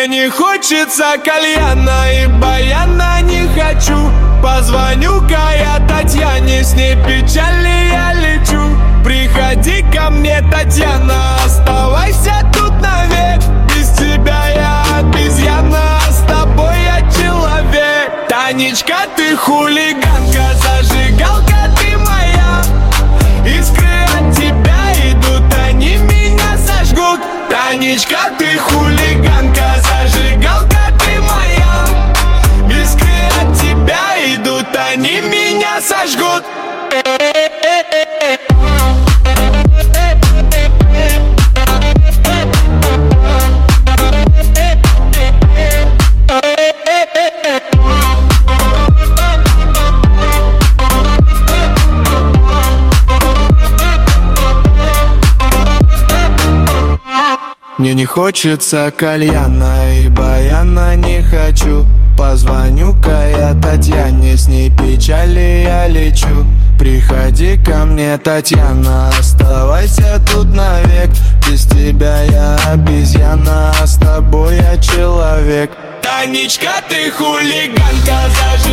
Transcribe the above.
Мне не хочется кальяна и баяна не хочу. Позвоню-ка я Татьяне, с ней печали я лечу. Приходи ко мне, Татьяна, оставайся тут навек. Без тебя я обезьяна, с тобой я человек. Танечка, ты хулиганка, зажигалка ты моя. Искры от тебя идут, они меня сожгут. Танечка, ты хулиганка, зажигалка ты моя. Искры от тебя идут, они меня сожгут. Мне не хочется кальяна и баяна не хочу. Позвоню-ка я Татьяне, с ней печали я лечу. Приходи ко мне, Татьяна, оставайся тут навек. Без тебя я обезьяна, а с тобой я человек. Танечка, ты хулиганка, зажигалка